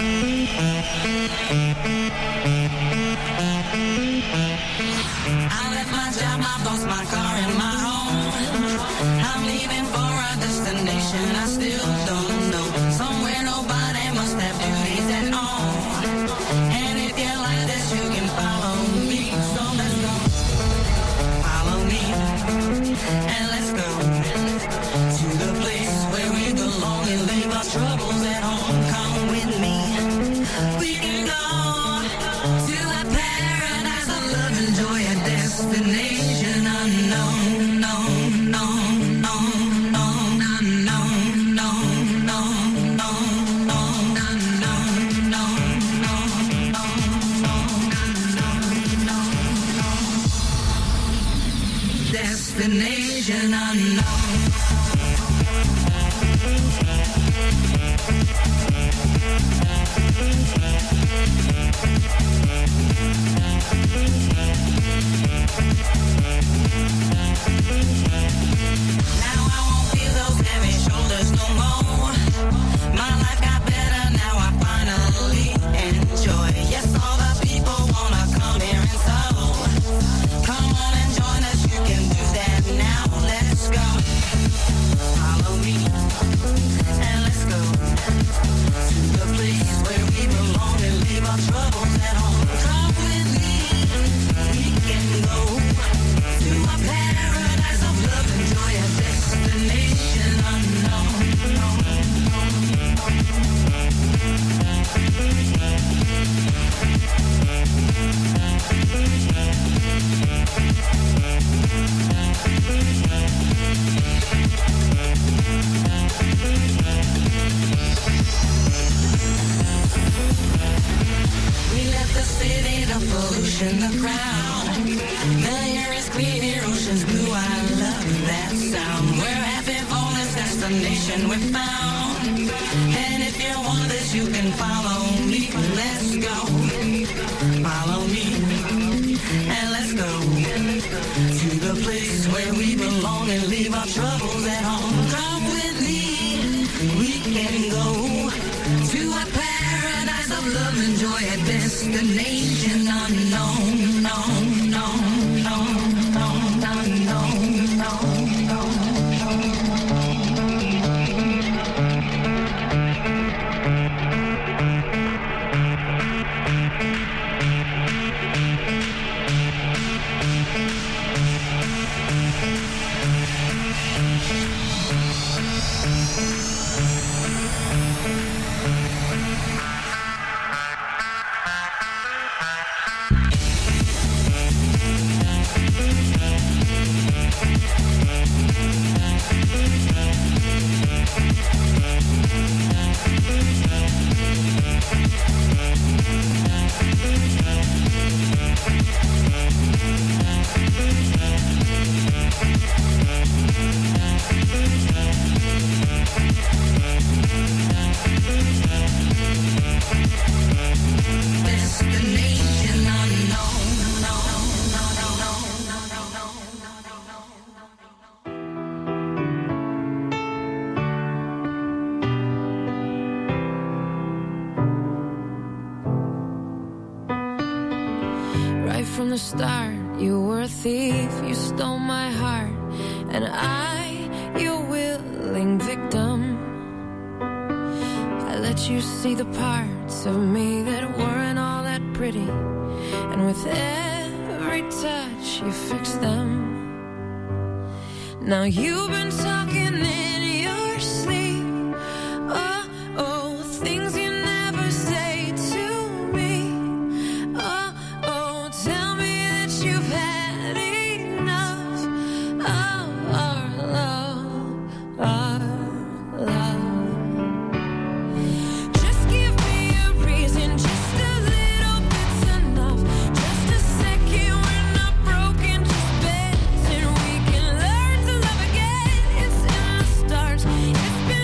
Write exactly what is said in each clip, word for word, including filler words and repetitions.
From the start, you were a thief, you stole my heart, and I, your willing victim. I let you see the parts of me that weren't all that pretty, and with every touch you fixed them. Now you've been talking in your sleep, oh, oh, things you never say to me, oh, oh, tell me that you've had enough of our love, our love. Just give me a reason, just a little bit's enough, just a second, we're not broken, just bends, and we can learn to love again. It's in the stars, it's been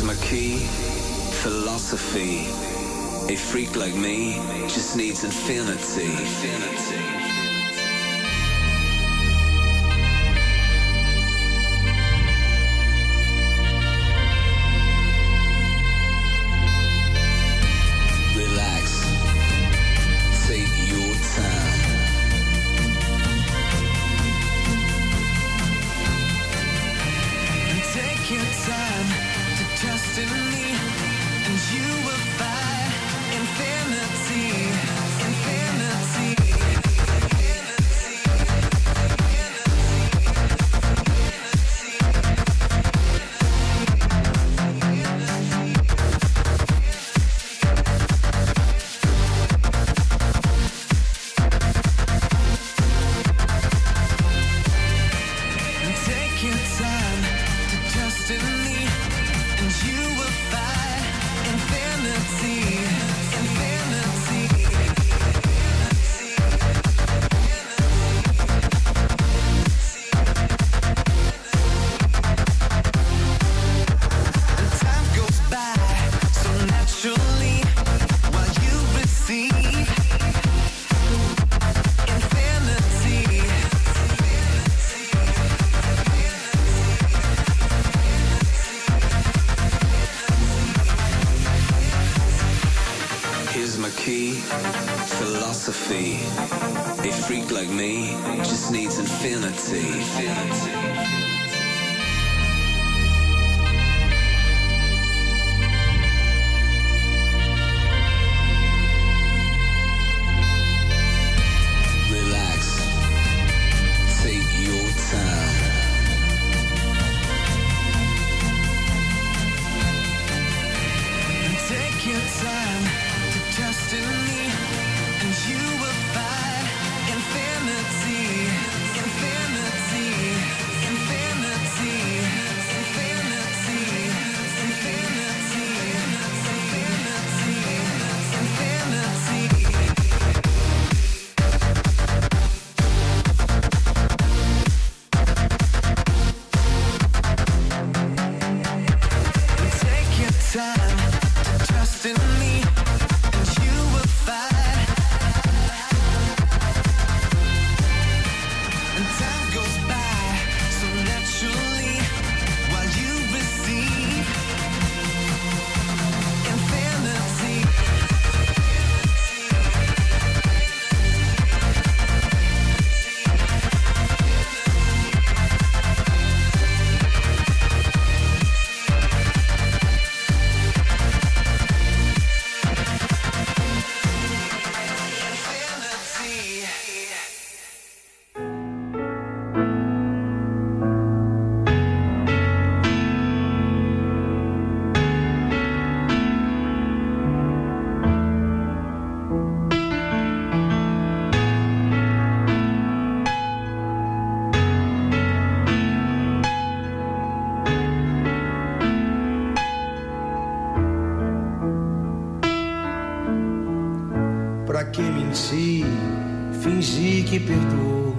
my key, philosophy. A freak like me just needs infinity. Infinity. A freak like me just needs infinity. Infinity. Pra que mentir, fingir que perdoou,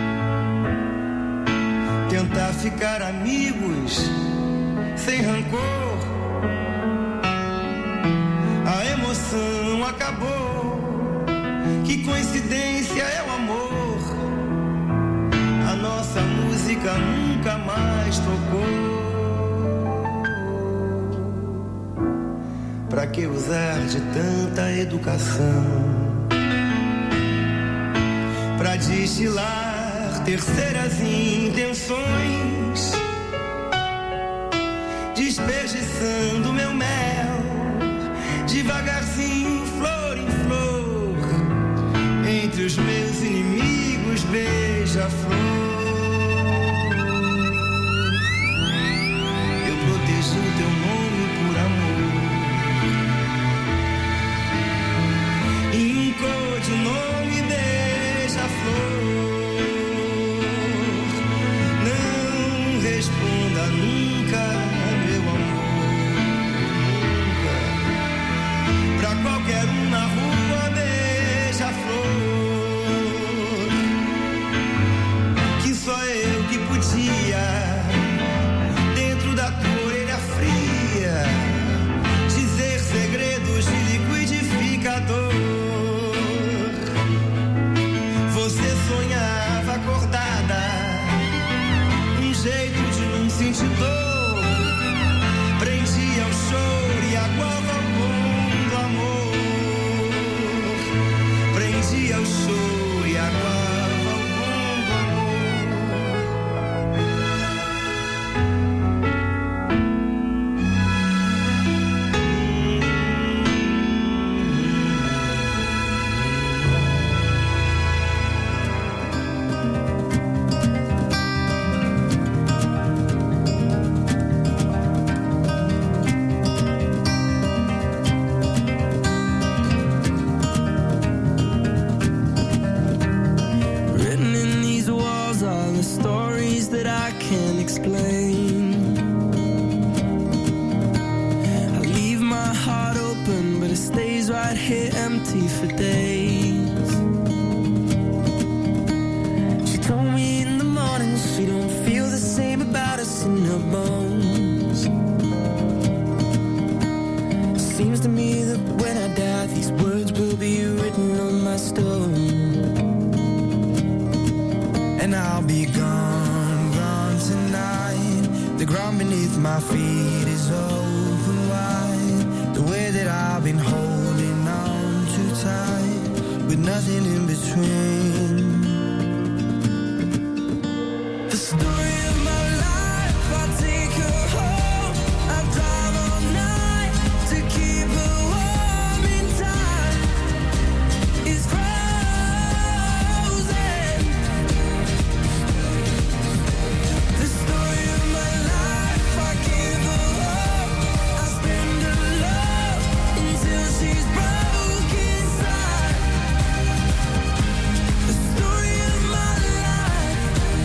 tentar ficar amigos sem rancor. A emoção acabou, que coincidência é o amor. A nossa música nunca mais tocou. Pra que usar de tanta educação pra destilar terceiras intenções, desperdiçando meu mel, devagarzinho, flor em flor, entre os meus inimigos, beija-flor. Eu protejo teu nome por amor, em codinome beija-flor. Não responda nunca, meu amor, nunca, pra qualquer explain. I leave my heart open, but it stays right here empty for days. She told me in the morning she don't feel the same about us in her bones. Seems to me that when I die, these words will be written on my stone. And I'll be gone, gone tonight. The ground beneath my feet is open wide. The way that I've been holding on too tight, with nothing in between. The story of my life, I take her home. I drive all night to keep her warm in time. It's frozen. The story of my life, I give her up. I spend her love until she's broke inside. The story of my life.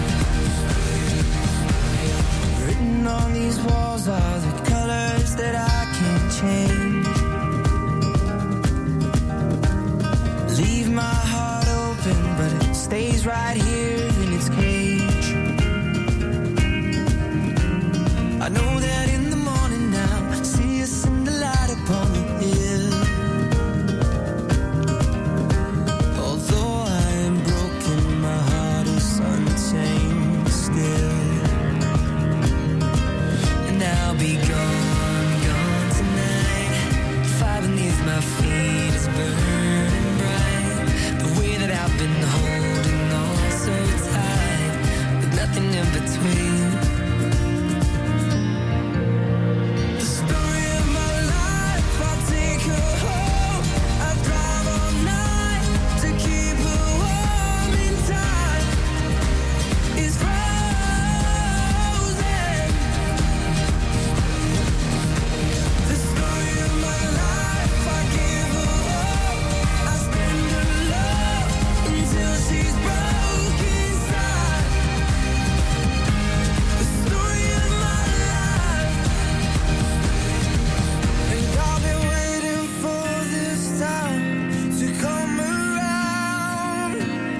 Written on these walls are the colors that I can't change. Leave my heart open, but it stays right here in its cage. I know that in the morning now, see us in the light upon the hill. Although I am broken, my heart is untamed still. And I'll be gone, gone tonight. Fire beneath my feet is burning bright. The way that I've been holding on so tight, with nothing in between. The story of my life, I take her home. I drive all night to keep her warm in time. It's frozen. The story of my life, I give her up. I spend her love until she's broke inside. The story of my life. And I've been waiting for this time to come around.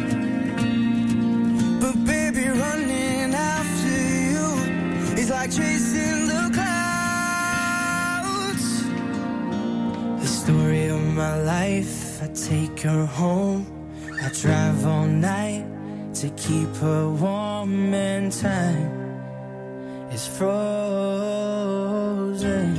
But baby, running after you is like chasing the clouds. The story of my life, I take her home. I drive all night to keep her warm and time is frozen.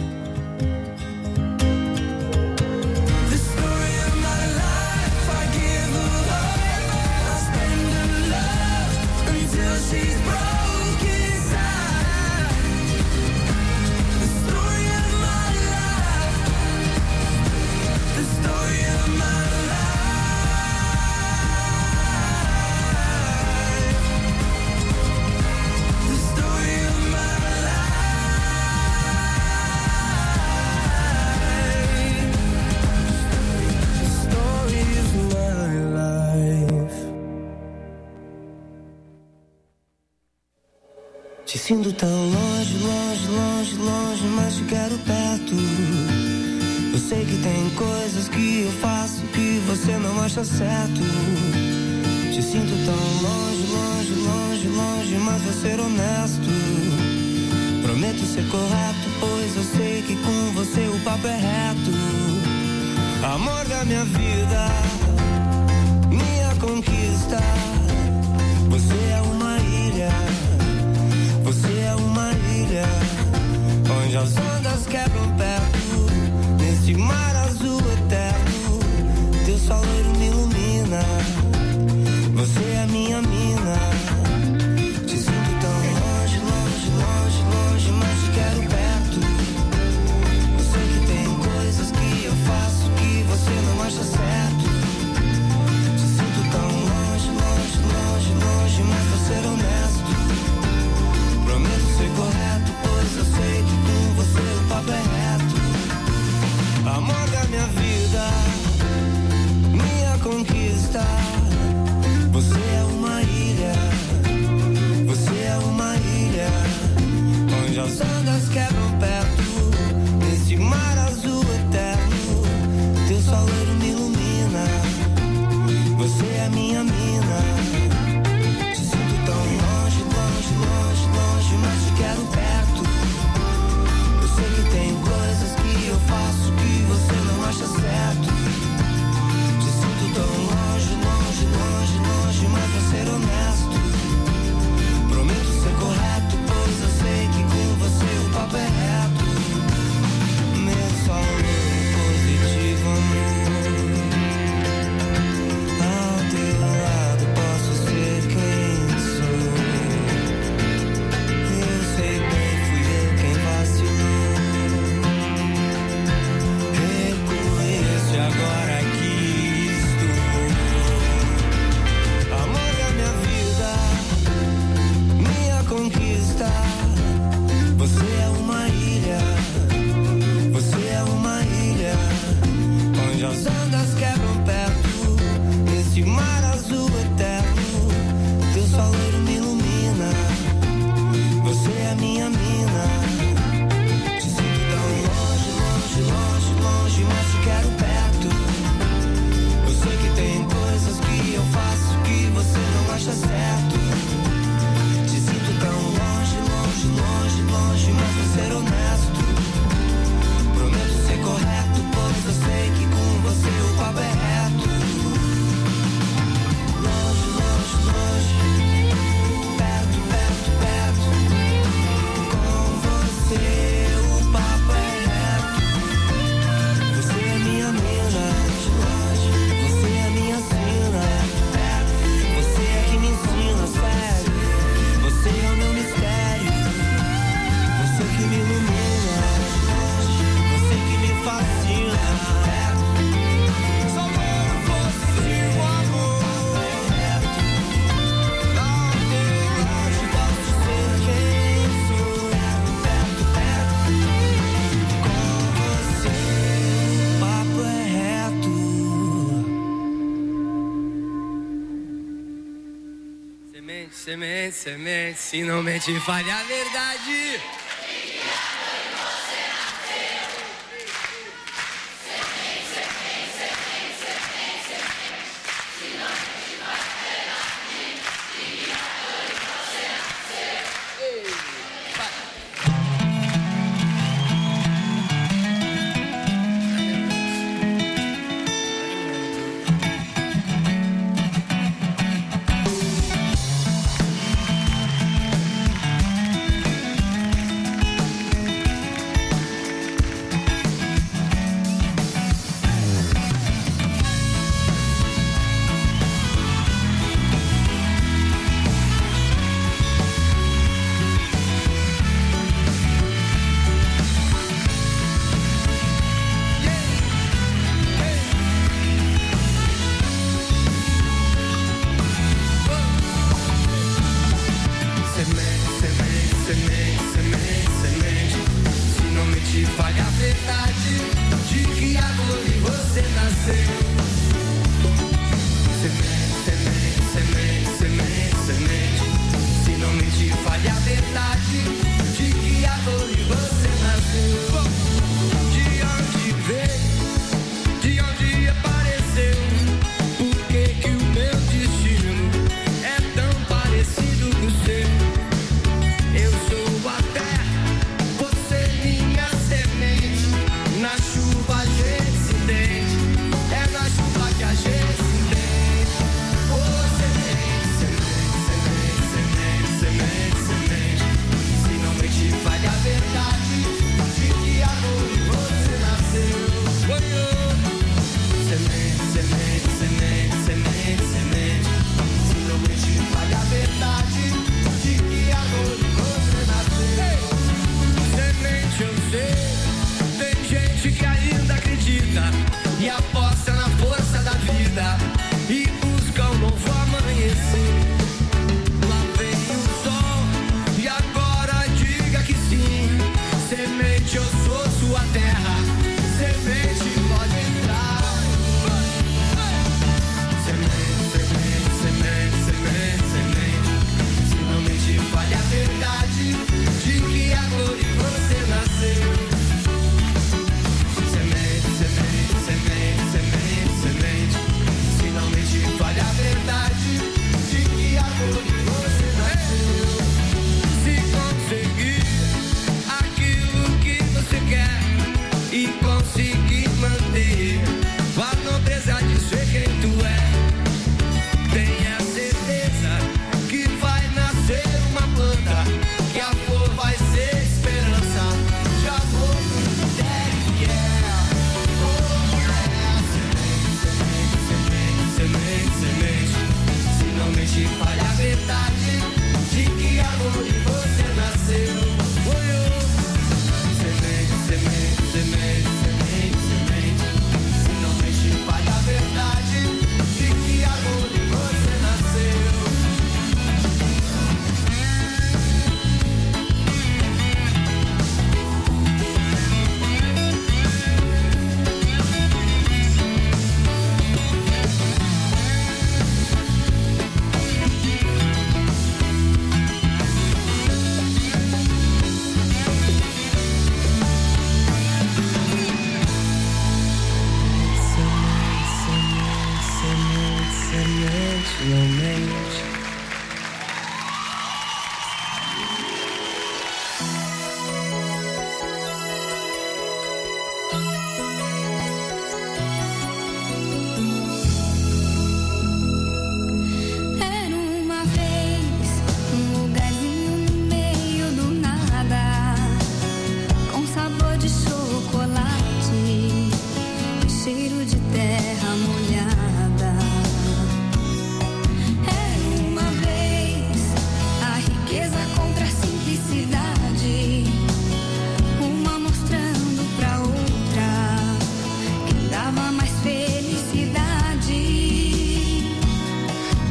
The story of my life, I give her up. I spend her love until she's broke inside. The story of my life. The story of my life. The story of my life. The story of my life. Te sinto tão longe, longe, longe, longe, mas te quero perto. Eu sei que tem coisas que eu faço que você não acha certo. Te sinto tão longe, longe, longe, longe, mas vou ser honesto. Prometo ser correto, pois eu sei que com você o papo é reto. Amor da minha vida, minha conquista. Você é uma ilha, você é uma ilha, onde as ondas quebram perto, nesse mar azul eterno. Teu sol loiro me ilumina, você é minha mina. Te sinto tão longe, longe, longe, longe, mas te quero perto. Eu sei que tem coisas que eu faço que você não acha certo. Te sinto tão longe, longe, longe, longe, mas vou ser honesto. Prometo ser correto, pois eu sei que com você o papo é reto. Amor da minha vida, minha conquista. de mar azul eterno, teu sol me ilumina, você é minha mina. Te sinto tão longe, longe, longe, longe, mas te quero perto. Eu sei que tem coisas que eu faço que você não acha certo. Te sinto tão longe, longe, longe, longe, mas vou ser honesto. Prometo ser correto, pois eu sei que com você o papo é reto. Longe, longe, longe, perto, perto, perto. Com você o papo é reto. Você é minha mina, você é minha sina. Você é que me ensina, sério. Você é o meu mistério. Você que me ilumina, você que me fascina. Só por você o amor. Não tem onde posso dizer quem sou. Com você o papo é reto. Semente, semente, semente, se não mente, fale a verdade.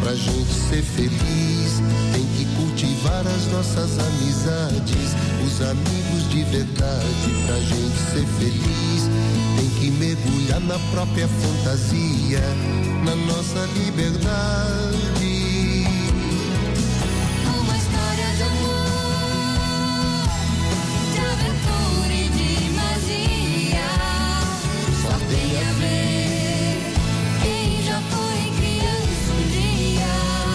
Pra gente ser feliz, tem que cultivar as nossas amizades, os amigos de verdade. Pra gente ser feliz, tem que mergulhar na própria fantasia, na nossa liberdade. Uma história de amor, de aventura e de magia, só tem a ver quem já foi criança um dia.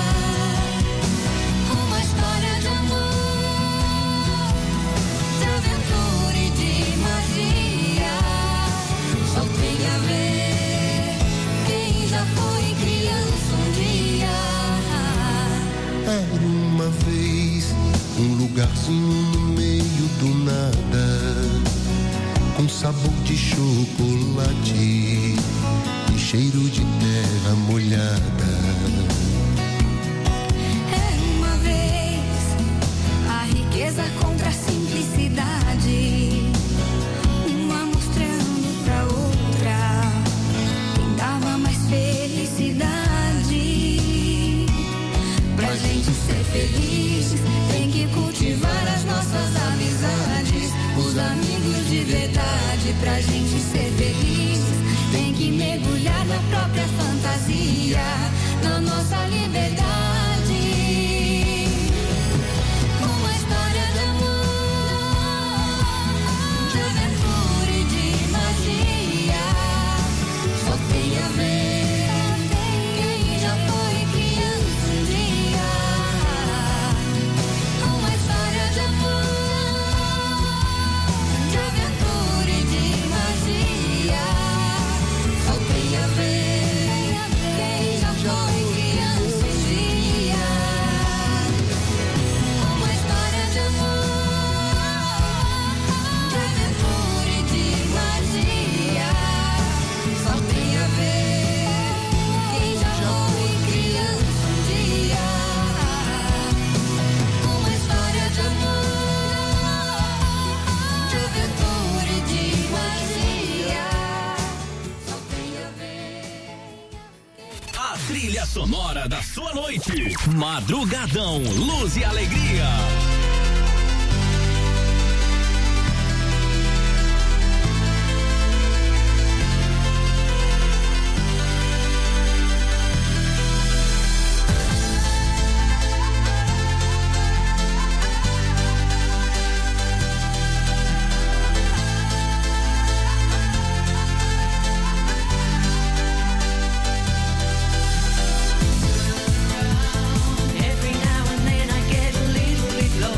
Uma história de amor, de aventura e de magia, só tem a ver quem já foi criança um dia. Era uma vez um lugarzinho no meio do nada, com sabor de chocolate e cheiro de terra molhada. Era uma vez a riqueza contra a simplicidade, uma mostrando pra outra quem dava mais felicidade. Pra gente ser feliz, tem que cultivar as nossas amizades, os amigos de verdade. Pra gente ser feliz, tem que mergulhar na própria fantasia, na nossa liberdade. Uma história de amor, de aventura e de magia, só tem a ver quem já foi criança um dia. Uma história de amor, de aventura e de magia, só tem a ver quem já foi criança um dia. Uma história de amor, de aventura e de magia, só tem a ver quem já foi criança um dia. Uma história de amor, de aventura e de magia, só tem a ver. A trilha sonora da sua noite. Madrugadão, luz e alegria. Every now and then I get a little bit low.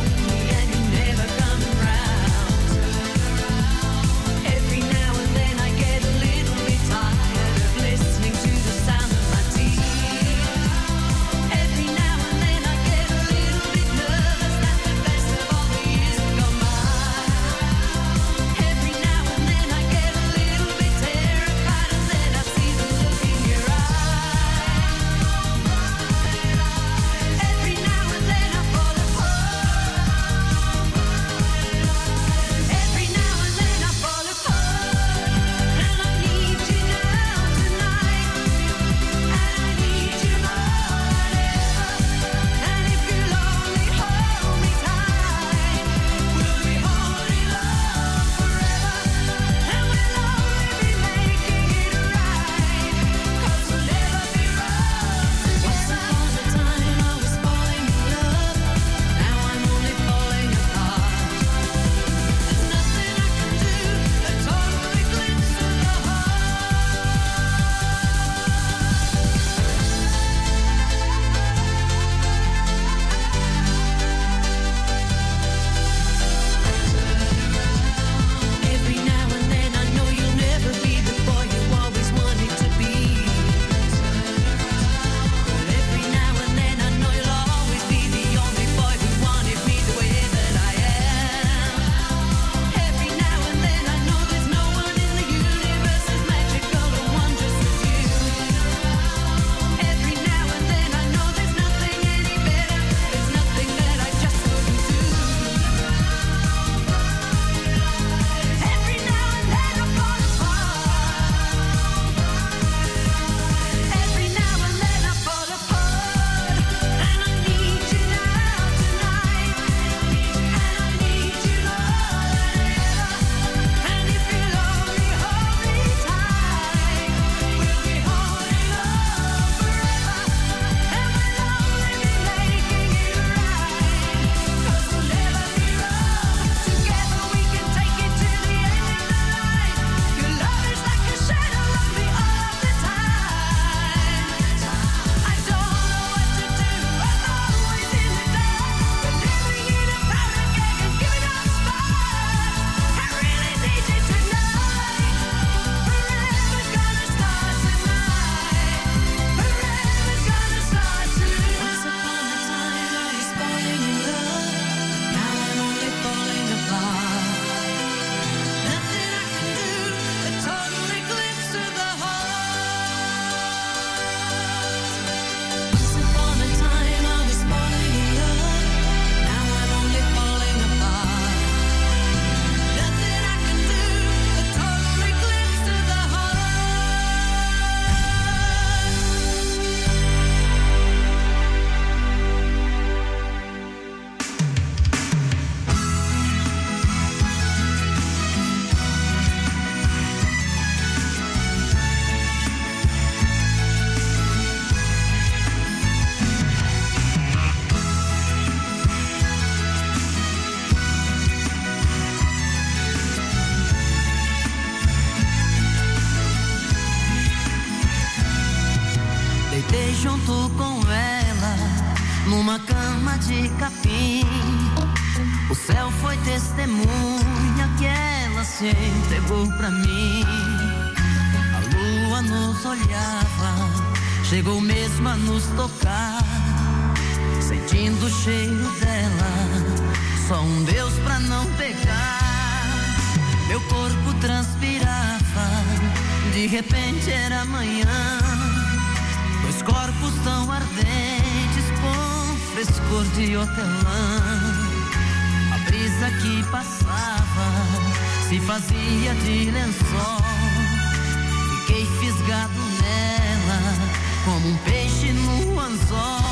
Deitei junto com ela numa cama de capim. O céu foi testemunha que ela se entregou pra mim. A lua nos olhava, chegou mesmo a nos tocar. Sentindo o cheiro dela, só um Deus pra não pegar. Meu corpo transpirava, de repente era manhã. Dois corpos tão ardentes com frescor de hortelã. A brisa que passava se fazia de lençol. Fiquei fisgado nela como um peixe no anzol.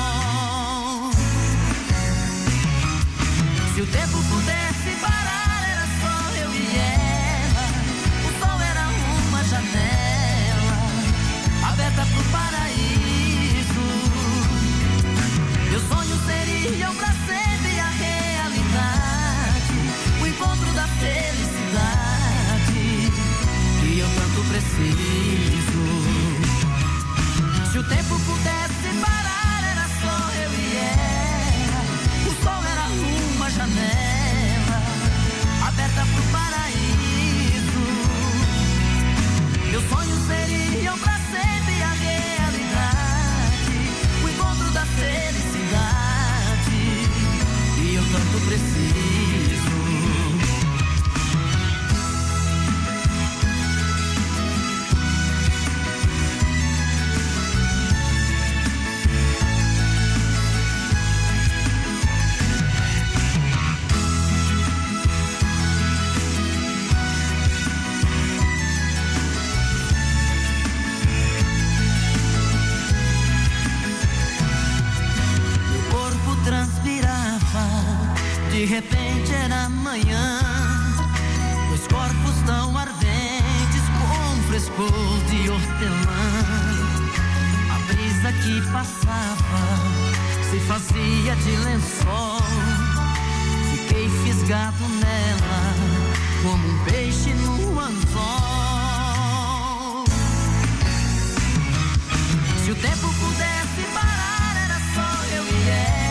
Se o tempo pudesse parar, era só eu e ela. O sol era uma janela aberta pro paraíso. Meus sonhos seriam pra sempre a realidade, o encontro da felicidade que eu tanto preciso. Se o tempo pudesse parar, era só eu e ela. O sol era uma janela aberta pro paraíso. Meus sonhos seriam pra sempre a realidade, o encontro da felicidade que eu tanto preciso. De repente era manhã, dois corpos tão ardentes com frescor de hortelã. A brisa que passava se fazia de lençol. Fiquei fisgado nela como um peixe no anzol. Se o tempo pudesse parar, era só eu e ela.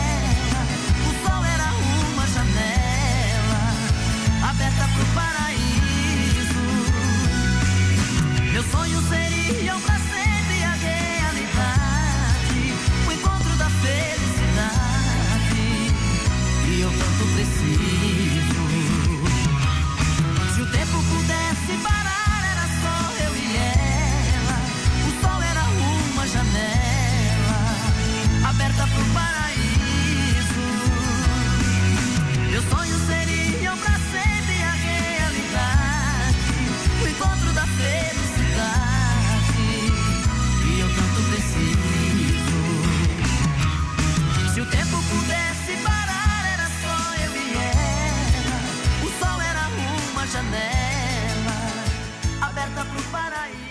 Aberta pro paraíso. Meus sonhos seriam pra sempre a realidade, o encontro da felicidade que eu tanto preciso. Se o tempo pudesse parar, era só eu e ela. O sol era uma janela aberta pro paraíso. Meus sonhos seriam pra sempre a realidade, o encontro da felicidade que eu tanto preciso. Se o tempo pudesse parar, era só eu e ela. O sol era uma janela aberta pro paraíso.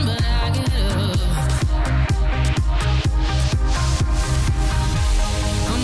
I'm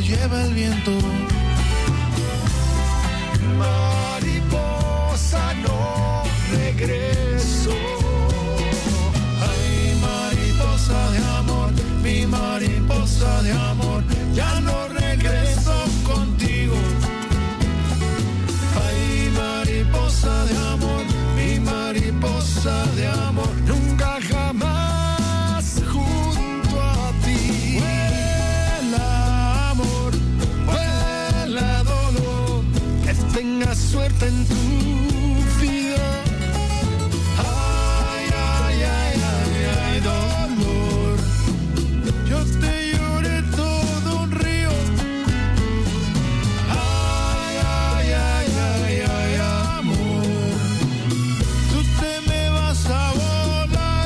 lleva el viento. Mariposa, no regreso. Ay, mariposa de amor, mi mariposa de amor, ya no regreso contigo. Ay, mariposa de amor, mi mariposa de amor, nunca jamás junto a ti. Vuela amor, vuela dolor, que tengas suerte en tu vida. Ay, ay, ay, ay, ay, dolor, yo te lloré todo un río. Ay, ay, ay, ay, ay, amor, tú te me vas a volar.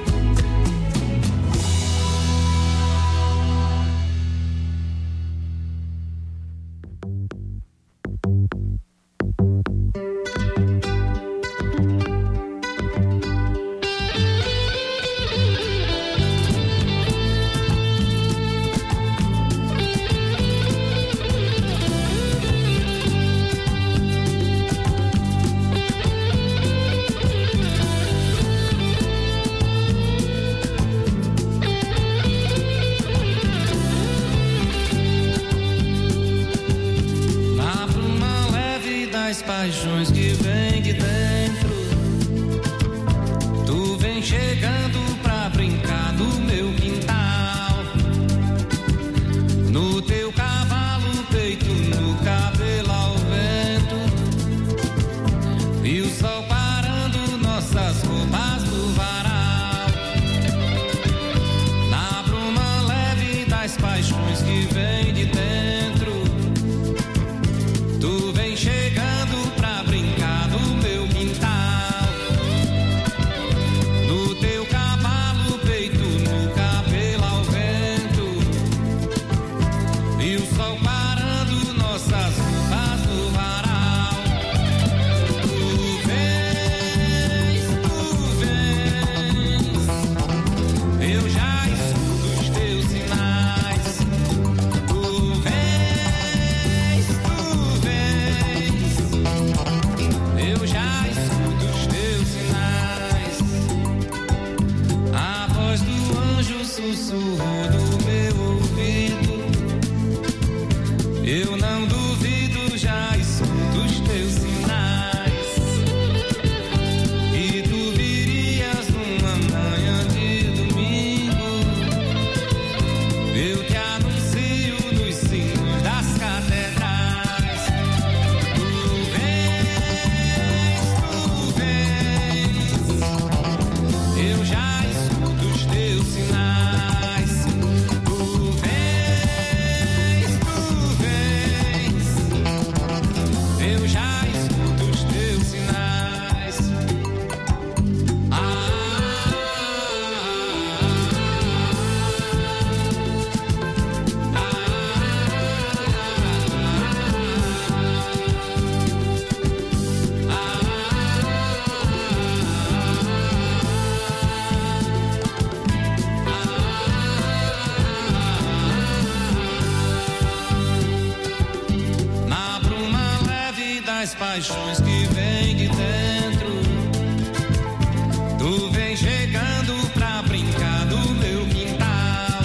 Na bruma leve das paixões que vem de dentro, tu vem chegando pra brincar no meu quintal. No teu cavalo, peito, no cabelo ao vento, e o sol parando nossas roupas no varal. Na bruma leve das paixões que vem de dentro, tu vem chegando pra brincar no meu quintal. No teu cavalo, peito, no cabelo ao vento, e o sol parando nossas roupas no varal. Tu vens, tu vens, eu já escuto os teus sinais. Tu vens, tu vens, eu já escuto os teus sinais. A voz do anjo sussurrou no meu ouvido. Eu não duvido, já escuto os teus sinais. E tu virias numa manhã de domingo. Eu te anuncio nos sinos das catedrais. Tu vens, tu vens, eu já escuto os teus sinais. Tu vens, tu vens, eu já escuto os teus sinais. Ah, na bruma leve das paixões que vem de dentro, tu vem chegando pra brincar no meu quintal.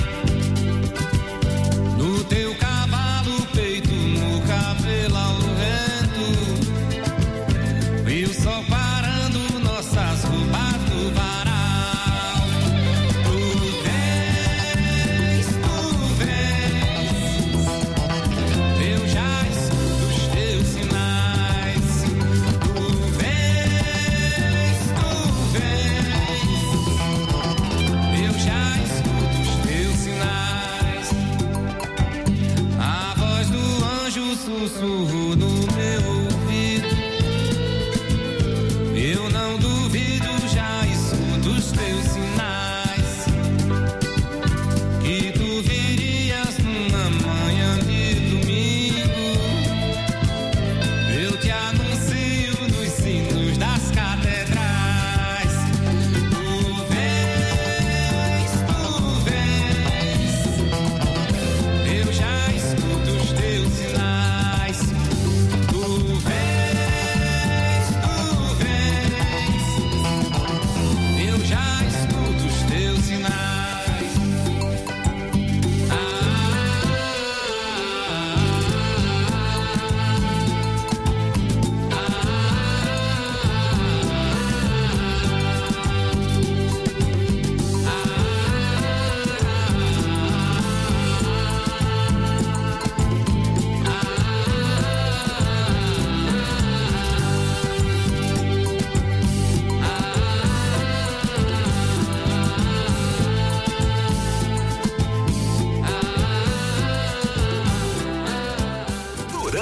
No teu cavalo, peito, no cabelo ao vento, e o sol parando nossas roupas no varal. Tu vens, tu vens, eu já escuto os teus sinais. Tu vens, tu vens, eu já escuto os teus sinais. A voz do anjo sussurrou no meu ouvido. Eu não duvido, já escuto os teus sinais. Que tu virias numa manhã de domingo. Eu te anuncio nos sinos das catedrais. Tu vens, tu vens, eu já escuto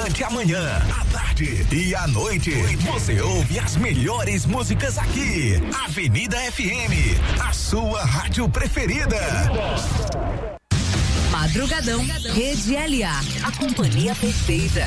Durante a manhã, a tarde e a noite, você ouve as melhores músicas aqui. Avenida F M, a sua rádio preferida. Madrugadão, Rede L A, a companhia perfeita.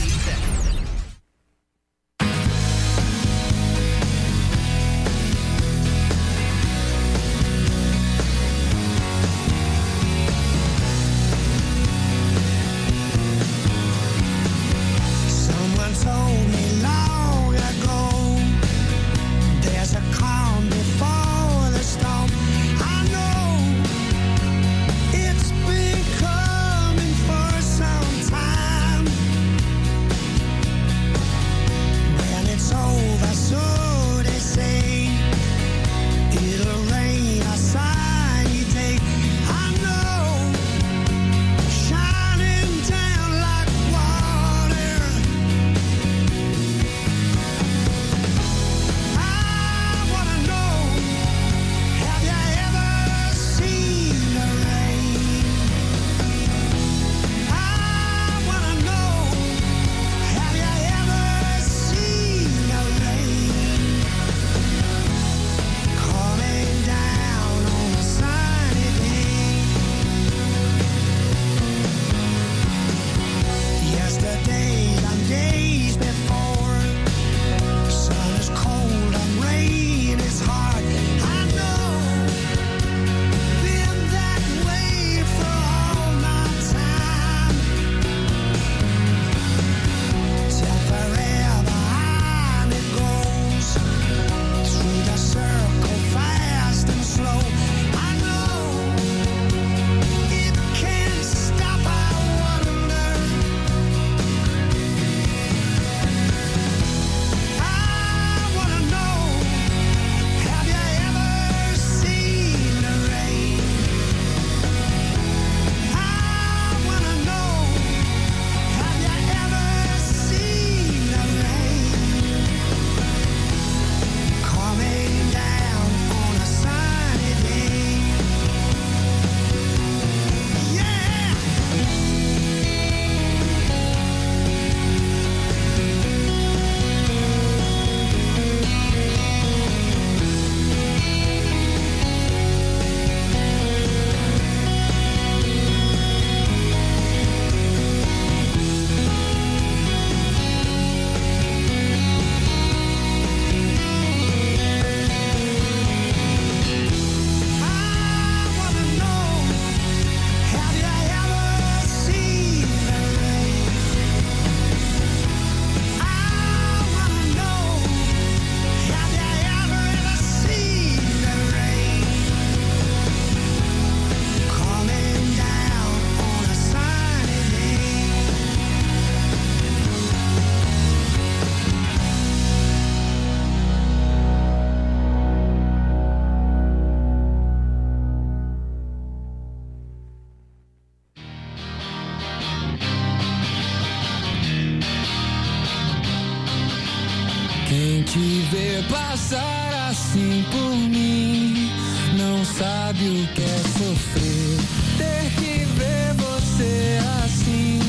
Quem te vê passar assim por mim não sabe o que é sofrer. Ter que ver você assim,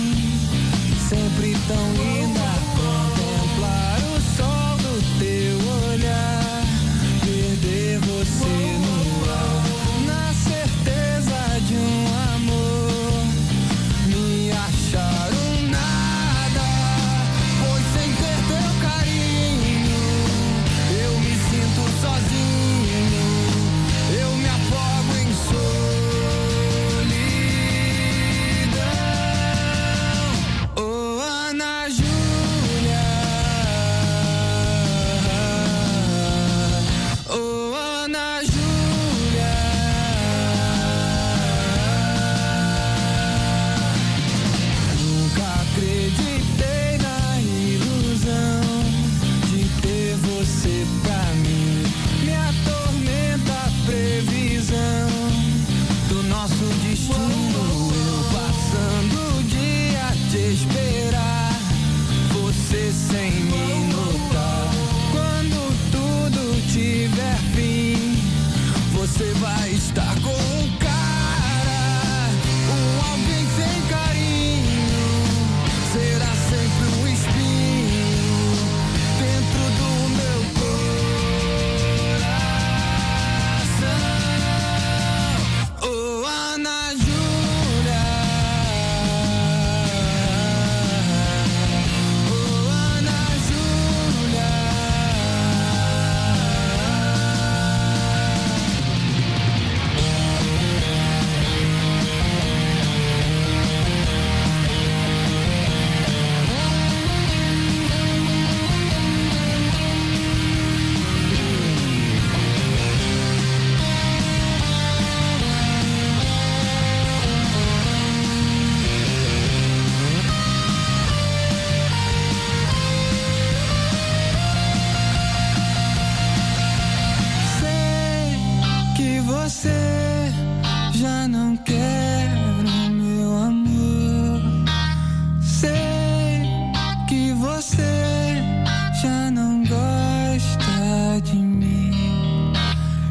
sempre tão linda. Contemplar o sol do teu olhar, perder você no ar, na certeza de um amor, me achar um nada, pois sem ter teu carinho eu me sinto sozinho, eu me afogo em solidão.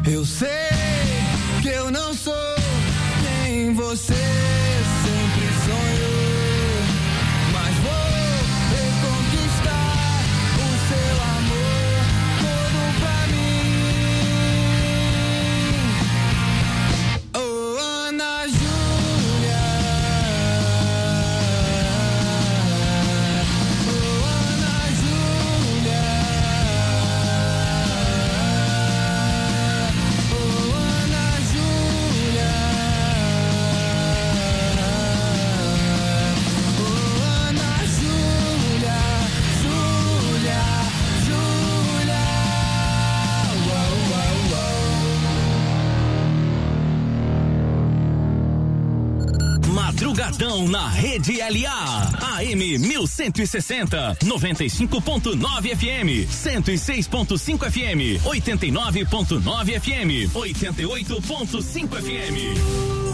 Eu sei que eu não sou quem você sempre sonhou, mas vou reconquistar o seu amor todo pra mim. Oh, Ana Júlia, oh, Ana Júlia, oh, Ana Júlia, oh, Ana Júlia, Júlia, Júlia, uau, uau, uau. Madrugadão na Rede L A. A M mil cento e sessenta, noventa e cinco ponto nove F M, cento e seis ponto cinco F M, oitenta e nove ponto nove F M, oitenta e oito ponto cinco F M.